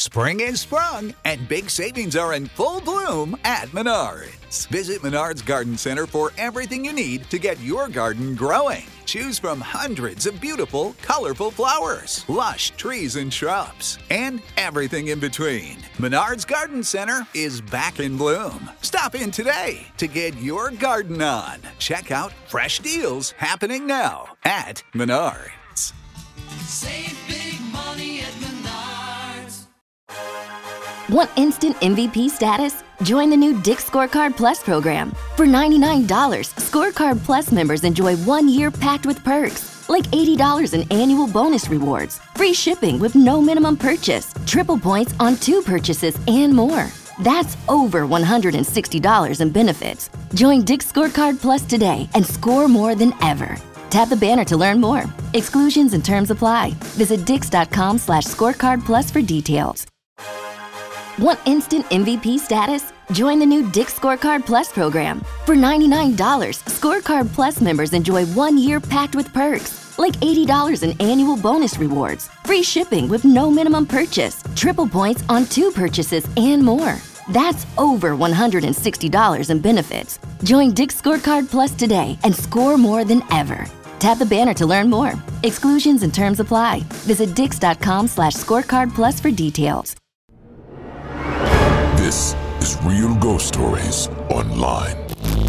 Spring is sprung, and big savings are in full bloom at Menards. Visit Menards Garden Center for everything you need to get your garden growing. Choose from hundreds of beautiful, colorful flowers, lush trees and shrubs, and everything in between. Menards Garden Center is back in bloom. Stop in today to get your garden on. Check out fresh deals happening now at Menards. Save big money at Menards. Want instant MVP status? Join the new Dick's Scorecard Plus program. For $99, Scorecard Plus members enjoy 1 year packed with perks, like $80 in annual bonus rewards, free shipping with no minimum purchase, triple points on 2 purchases, and more. That's over $160 in benefits. Join Dick's Scorecard Plus today and score more than ever. Tap the banner to learn more. Exclusions and terms apply. Visit dix.com/scorecard plus for details. Want instant MVP status? Join the new Dick's Scorecard Plus program. For $99, Scorecard Plus members enjoy 1 year packed with perks, like $80 in annual bonus rewards, free shipping with no minimum purchase, triple points on 2 purchases, and more. That's over $160 in benefits. Join Dick's Scorecard Plus today and score more than ever. Tap the banner to learn more. Exclusions and terms apply. Visit dix.com/scorecard plus for details. This is Real Ghost Stories Online.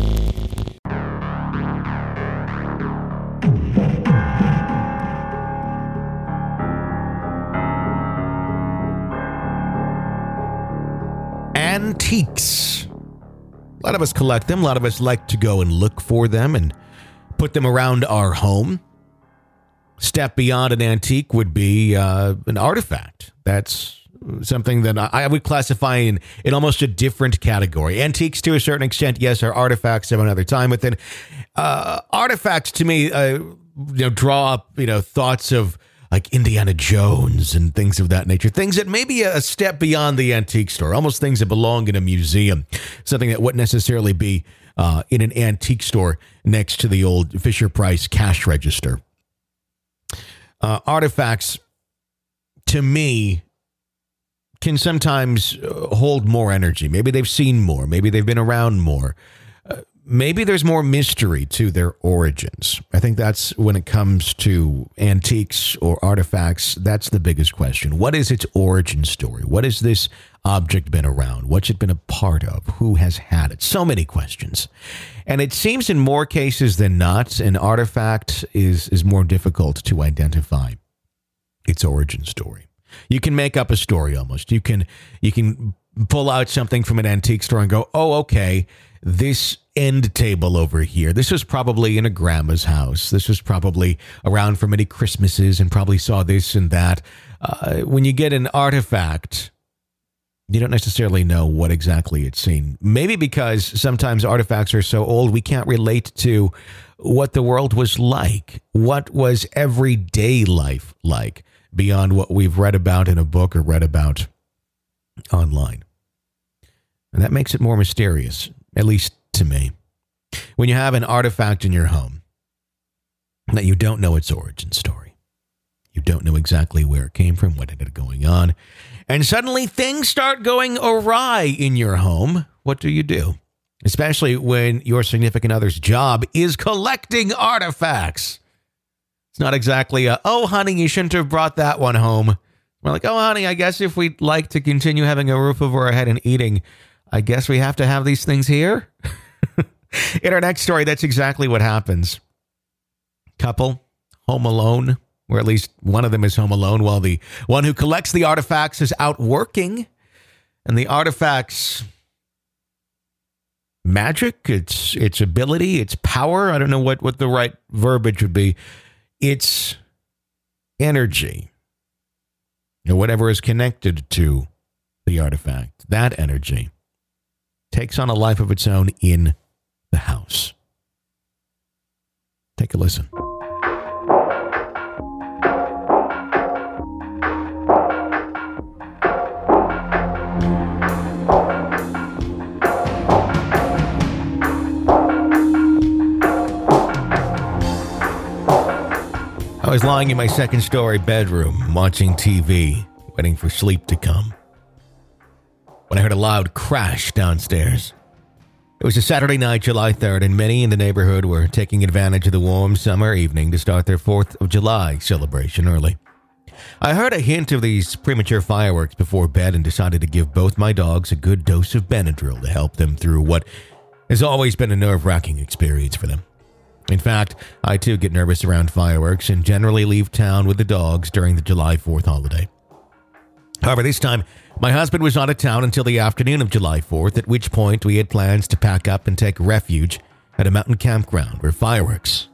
Antiques. A lot of us collect them. A lot of us like to go and look for them and put them around our home. Step beyond an antique would be an artifact. That's something that I would classify in almost a different category. Antiques, to a certain extent, yes, are artifacts of another time. But then artifacts, to me, draw up thoughts of like Indiana Jones and things of that nature. Things that may be a step beyond the antique store, almost things that belong in a museum. Something that wouldn't necessarily be in an antique store next to the old Fisher-Price cash register. Artifacts, to me, can sometimes hold more energy. Maybe they've seen more. Maybe they've been around more. Maybe there's more mystery to their origins. I think that's when it comes to antiques or artifacts, that's the biggest question. What is its origin story? What has this object been around? What's it been a part of? Who has had it? So many questions. And it seems in more cases than not, an artifact is more difficult to identify its origin story. You can make up a story almost. You can pull out something from an antique store and go, oh, okay, this end table over here, this was probably in a grandma's house. This was probably around for many Christmases and probably saw this and that. When you get an artifact, you don't necessarily know what exactly it's seen. Maybe because sometimes artifacts are so old, we can't relate to what the world was like. What was everyday life like beyond what we've read about in a book or read about online. And that makes it more mysterious, at least to me. When you have an artifact in your home that you don't know its origin story, you don't know exactly where it came from, what ended up going on, and suddenly things start going awry in your home, what do you do? Especially when your significant other's job is collecting artifacts. It's not exactly oh, honey, you shouldn't have brought that one home. We're like, oh, honey, I guess if we'd like to continue having a roof over our head and eating, I guess we have to have these things here. In our next story, that's exactly what happens. Couple, home alone, or at least one of them is home alone while the one who collects the artifacts is out working. And the artifacts, magic, its ability, its power, I don't know what the right verbiage would be. It's energy, or whatever is connected to the artifact. That energy takes on a life of its own in the house. Take a listen. I was lying in my second-story bedroom, watching TV, waiting for sleep to come. when I heard a loud crash downstairs. It was a Saturday night, July 3rd, and many in the neighborhood were taking advantage of the warm summer evening to start their 4th of July celebration early. I heard a hint of these premature fireworks before bed and decided to give both my dogs a good dose of Benadryl to help them through what has always been a nerve-wracking experience for them. In fact, I too get nervous around fireworks and generally leave town with the dogs during the July 4th holiday. However, this time, my husband was out of town until the afternoon of July 4th, at which point we had plans to pack up and take refuge at a mountain campground where fireworks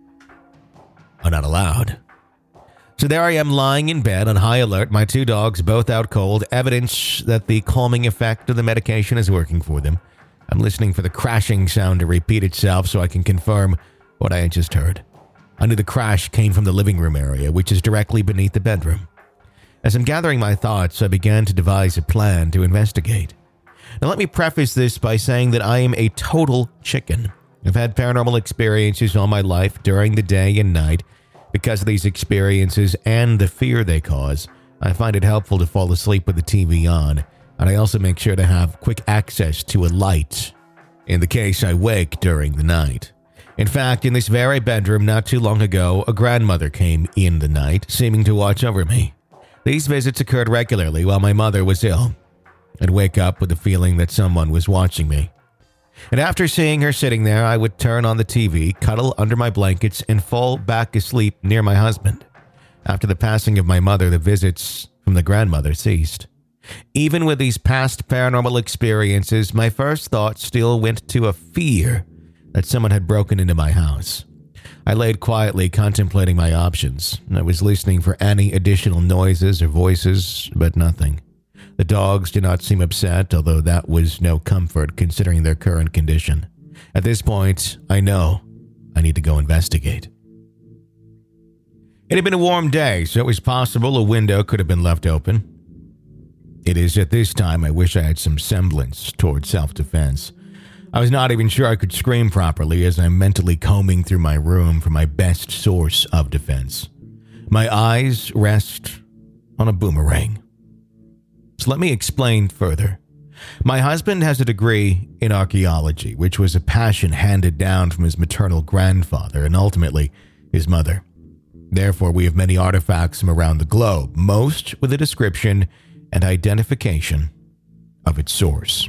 are not allowed. So there I am lying in bed on high alert, my two dogs both out cold, evidence that the calming effect of the medication is working for them. I'm listening for the crashing sound to repeat itself so I can confirm what I had just heard. I knew the crash came from the living room area, which is directly beneath the bedroom. As I'm gathering my thoughts, I began to devise a plan to investigate. Now let me preface this by saying that I am a total chicken. I've had paranormal experiences all my life during the day and night. Because of these experiences and the fear they cause, I find it helpful to fall asleep with the TV on, and I also make sure to have quick access to a light in the case I wake during the night. In fact, in this very bedroom not too long ago, a grandmother came in the night, seeming to watch over me. These visits occurred regularly while my mother was ill. I'd wake up with the feeling that someone was watching me. And after seeing her sitting there, I would turn on the TV, cuddle under my blankets, and fall back asleep near my husband. After the passing of my mother, the visits from the grandmother ceased. Even with these past paranormal experiences, my first thought still went to a fear that someone had broken into my house. I laid quietly contemplating my options. I was listening for any additional noises or voices, but nothing. The dogs did not seem upset, although that was no comfort considering their current condition. At this point, I know I need to go investigate. It had been a warm day, so it was possible a window could have been left open. It is at this time I wish I had some semblance toward self-defense. I was not even sure I could scream properly as I'm mentally combing through my room for my best source of defense. My eyes rest on a boomerang. So let me explain further. My husband has a degree in archaeology, which was a passion handed down from his maternal grandfather and ultimately his mother. Therefore, we have many artifacts from around the globe, most with a description and identification of its source.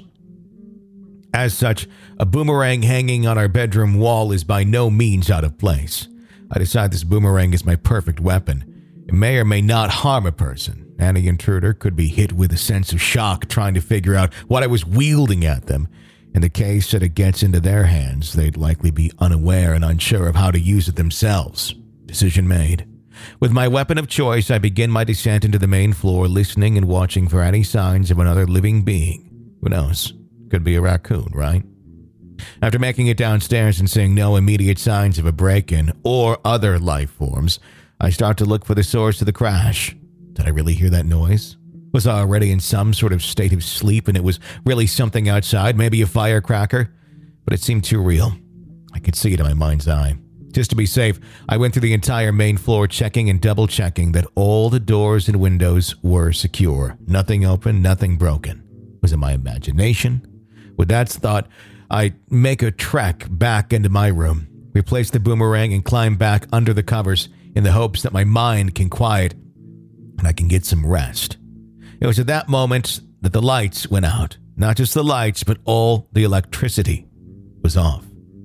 As such, a boomerang hanging on our bedroom wall is by no means out of place. I decide this boomerang is my perfect weapon. It may or may not harm a person. Any intruder could be hit with a sense of shock trying to figure out what I was wielding at them. In the case that it gets into their hands, they'd likely be unaware and unsure of how to use it themselves. Decision made. With my weapon of choice, I begin my descent into the main floor, listening and watching for any signs of another living being. Who knows? Could be a raccoon, right? After making it downstairs and seeing no immediate signs of a break-in or other life forms, I start to look for the source of the crash. Did I really hear that noise? Was I already in some sort of state of sleep and it was really something outside, maybe a firecracker? But it seemed too real. I could see it in my mind's eye. Just to be safe, I went through the entire main floor, checking and double-checking that all the doors and windows were secure. Nothing open, nothing broken. Was it my imagination? With that thought, I make a trek back into my room, replace the boomerang, and climb back under the covers in the hopes that my mind can quiet and I can get some rest. It was at that moment that the lights went out. Not just the lights, but all the electricity was off.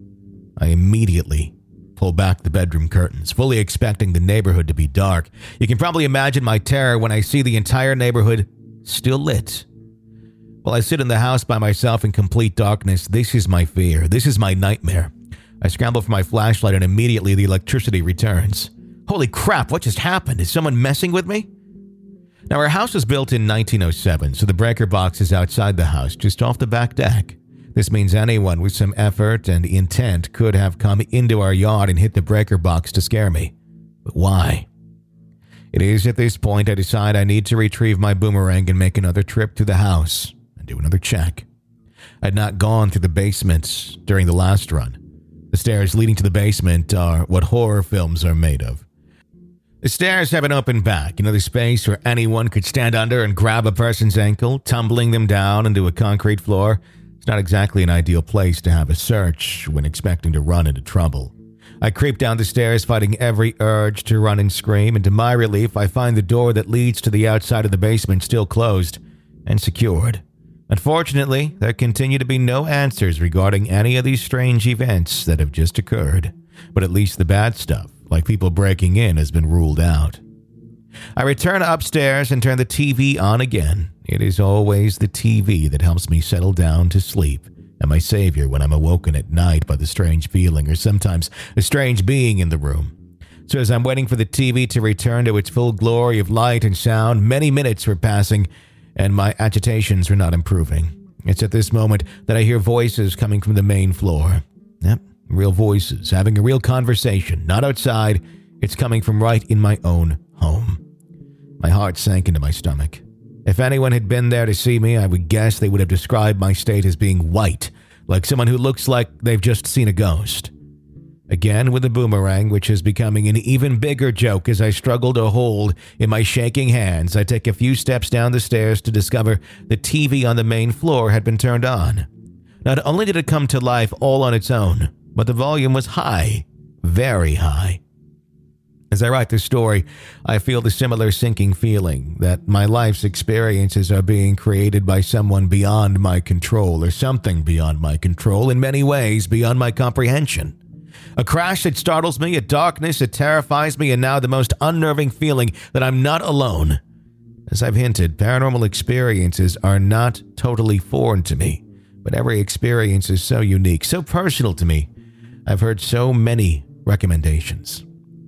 I immediately pulled back the bedroom curtains, fully expecting the neighborhood to be dark. You can probably imagine my terror when I see the entire neighborhood still lit. While I sit in the house by myself in complete darkness, this is my fear. This is my nightmare. I scramble for my flashlight and immediately the electricity returns. Holy crap, what just happened? Is someone messing with me? Now, our house was built in 1907, so the breaker box is outside the house, just off the back deck. This means anyone with some effort and intent could have come into our yard and hit the breaker box to scare me. But why? It is at this point I decide I need to retrieve my boomerang and make another trip to the house and do another check. I'd not gone through the basement during the last run. The stairs leading to the basement are what horror films are made of. The stairs have an open back, the space where anyone could stand under and grab a person's ankle, tumbling them down into a concrete floor. It's not exactly an ideal place to have a search when expecting to run into trouble. I creep down the stairs, fighting every urge to run and scream, and to my relief, I find the door that leads to the outside of the basement still closed and secured. Unfortunately, there continue to be no answers regarding any of these strange events that have just occurred, but at least the bad stuff, like people breaking in, has been ruled out. I return upstairs and turn the TV on again. It is always the TV that helps me settle down to sleep, and my savior when I'm awoken at night by the strange feeling or sometimes a strange being in the room. So as I'm waiting for the TV to return to its full glory of light and sound, many minutes were passing and my agitations were not improving. It's at this moment that I hear voices coming from the main floor. Yep, real voices, having a real conversation, not outside. It's coming from right in my own home. My heart sank into my stomach. If anyone had been there to see me, I would guess they would have described my state as being white, like someone who looks like they've just seen a ghost. Again with the boomerang, which is becoming an even bigger joke as I struggle to hold in my shaking hands, I take a few steps down the stairs to discover the TV on the main floor had been turned on. Not only did it come to life all on its own, but the volume was high, very high. As I write this story, I feel the similar sinking feeling that my life's experiences are being created by someone beyond my control or something beyond my control, in many ways beyond my comprehension. A crash that startles me, a darkness that terrifies me, and now the most unnerving feeling that I'm not alone. As I've hinted, paranormal experiences are not totally foreign to me, but every experience is so unique, so personal to me. I've heard so many recommendations.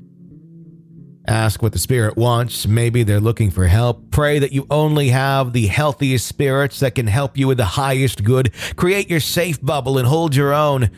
Ask what the spirit wants. Maybe they're looking for help. Pray that you only have the healthiest spirits that can help you with the highest good. Create your safe bubble and hold your own.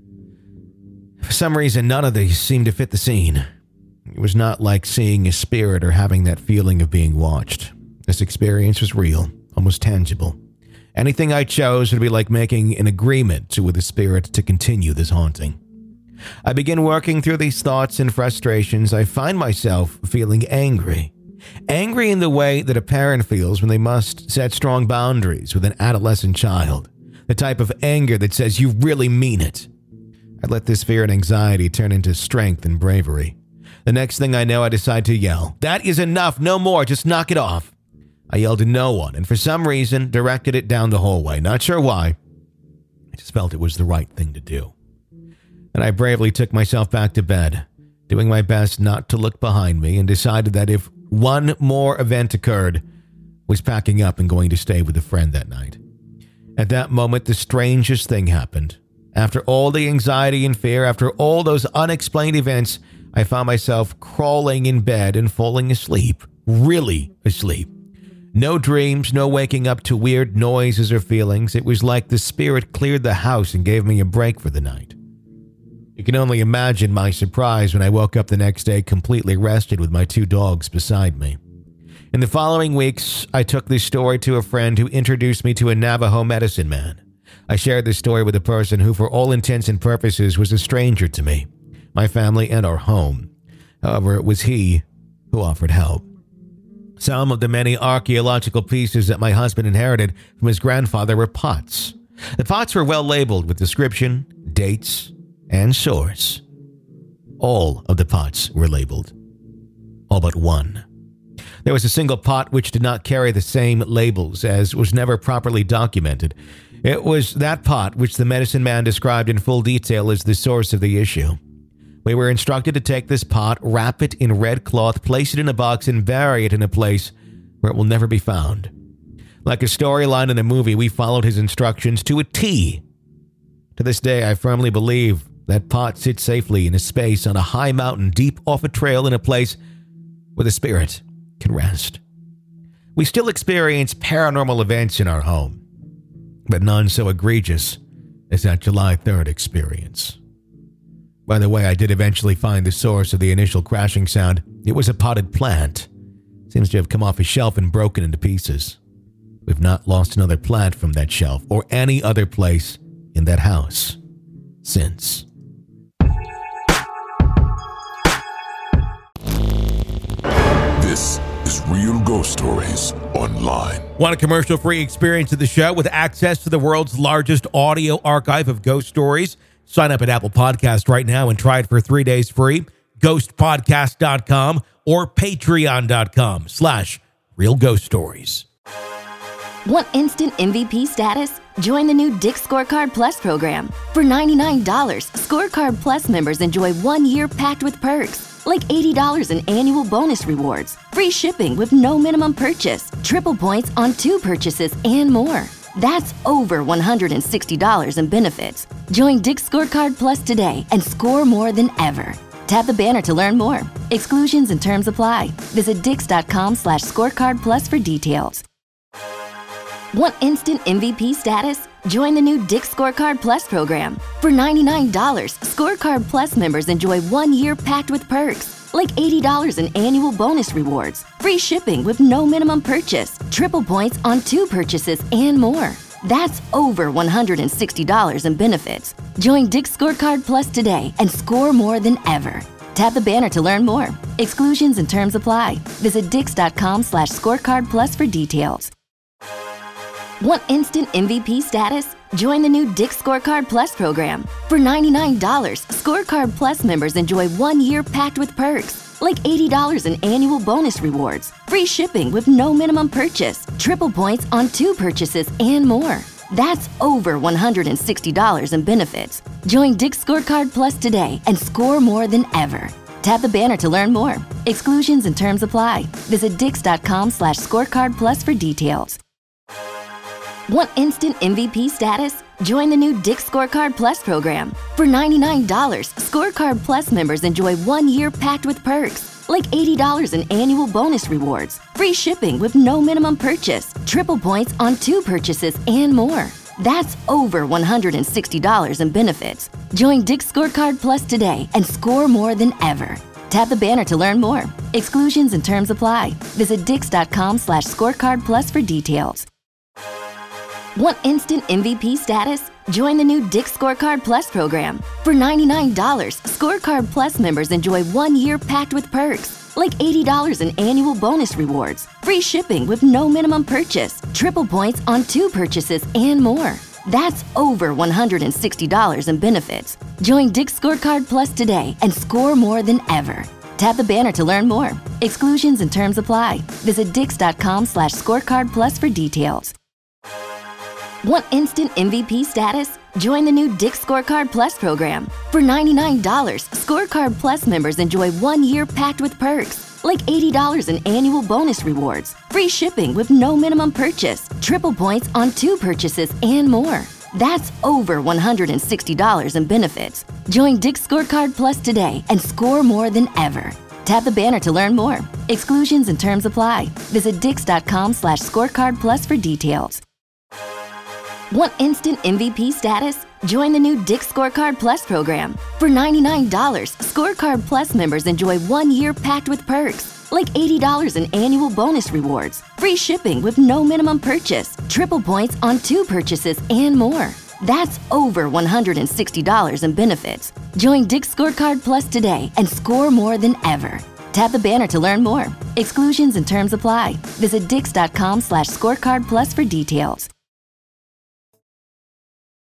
For some reason, none of these seemed to fit the scene. It was not like seeing a spirit or having that feeling of being watched. This experience was real, almost tangible. Anything I chose would be like making an agreement with the spirit to continue this haunting. I begin working through these thoughts and frustrations. I find myself feeling angry. Angry in the way that a parent feels when they must set strong boundaries with an adolescent child. The type of anger that says, "You really mean it." I let this fear and anxiety turn into strength and bravery. The next thing I know, I decide to yell, "That is enough, no more, just knock it off." I yelled to no one, and for some reason, directed it down the hallway. Not sure why. I just felt it was the right thing to do. And I bravely took myself back to bed, doing my best not to look behind me, and decided that if one more event occurred, was packing up and going to stay with a friend that night. At that moment, the strangest thing happened. After all the anxiety and fear, after all those unexplained events, I found myself crawling in bed and falling asleep. Really asleep. No dreams, no waking up to weird noises or feelings. It was like the spirit cleared the house and gave me a break for the night. You can only imagine my surprise when I woke up the next day completely rested with my 2 dogs beside me. In the following weeks, I took this story to a friend who introduced me to a Navajo medicine man. I shared this story with a person who, for all intents and purposes, was a stranger to me, my family, and our home. However, it was he who offered help. Some of the many archaeological pieces that my husband inherited from his grandfather were pots. The pots were well labeled with description, dates, and source. All of the pots were labeled. All but one. There was a single pot which did not carry the same labels, as was never properly documented. It was that pot which the medicine man described in full detail as the source of the issue. We were instructed to take this pot, wrap it in red cloth, place it in a box, and bury it in a place where it will never be found. Like a storyline in a movie, we followed his instructions to a T. To this day, I firmly believe that pot sits safely in a space on a high mountain deep off a trail in a place where the spirit can rest. We still experience paranormal events in our home, but none so egregious as that July 3rd experience. By the way, I did eventually find the source of the initial crashing sound. It was a potted plant. Seems to have come off a shelf and broken into pieces. We've not lost another plant from that shelf or any other place in that house since. This is Real Ghost Stories Online. Want a commercial-free experience of the show with access to the world's largest audio archive of ghost stories? Sign up at Apple Podcast right now and try it for 3 days free. Ghostpodcast.com or patreon.com/Real Ghost Stories. Want instant MVP status? Join the new Dick's Scorecard Plus program. For $99, Scorecard Plus members enjoy 1 year packed with perks, like $80 in annual bonus rewards, free shipping with no minimum purchase, triple points on 2 purchases, and more. That's over $160 in benefits. Join Dick's Scorecard Plus today and score more than ever. Tap the banner to learn more. Exclusions and terms apply. Visit dix.com/scorecard plus for details. Want instant MVP status? Join the new Dick's Scorecard Plus program. For $99, Scorecard Plus members enjoy 1 year packed with perks, like $80 in annual bonus rewards, free shipping with no minimum purchase, triple points on 2 purchases, and more. That's over $160 in benefits. Join Dick's Scorecard Plus today and score more than ever. Tap the banner to learn more. Exclusions and terms apply. Visit dix.com/scorecard plus for details. Want instant MVP status? Join the new Dick's Scorecard Plus program. For $99, Scorecard Plus members enjoy 1 year packed with perks, like $80 in annual bonus rewards, free shipping with no minimum purchase, triple points on 2 purchases, and more. That's over $160 in benefits. Join Dick's Scorecard Plus today and score more than ever. Tap the banner to learn more. Exclusions and terms apply. Visit dix.com/scorecard plus for details. Want instant MVP status? Join the new Dick's Scorecard Plus program. For $99, Scorecard Plus members enjoy 1 year packed with perks, like $80 in annual bonus rewards, free shipping with no minimum purchase, triple points on 2 purchases, and more. That's over $160 in benefits. Join Dick's Scorecard Plus today and score more than ever. Tap the banner to learn more. Exclusions and terms apply. Visit dix.com/scorecard plus for details. Want instant MVP status? Join the new Dick's Scorecard Plus program. For $99, Scorecard Plus members enjoy 1 year packed with perks, like $80 in annual bonus rewards, free shipping with no minimum purchase, triple points on 2 purchases, and more. That's over $160 in benefits. Join Dick's Scorecard Plus today and score more than ever. Tap the banner to learn more. Exclusions and terms apply. Visit dix.com/scorecard plus for details. Want instant MVP status? Join the new Dick's Scorecard Plus program. For $99, Scorecard Plus members enjoy 1 year packed with perks, like $80 in annual bonus rewards, free shipping with no minimum purchase, triple points on 2 purchases, and more. That's over $160 in benefits. Join Dick's Scorecard Plus today and score more than ever. Tap the banner to learn more. Exclusions and terms apply. Visit dix.com/scorecard plus for details. Want instant MVP status? Join the new Dick's Scorecard Plus program. For $99, Scorecard Plus members enjoy 1 year packed with perks, like $80 in annual bonus rewards, free shipping with no minimum purchase, triple points on 2 purchases, and more. That's over $160 in benefits. Join Dick's Scorecard Plus today and score more than ever. Tap the banner to learn more. Exclusions and terms apply. Visit dix.com/scorecard plus for details.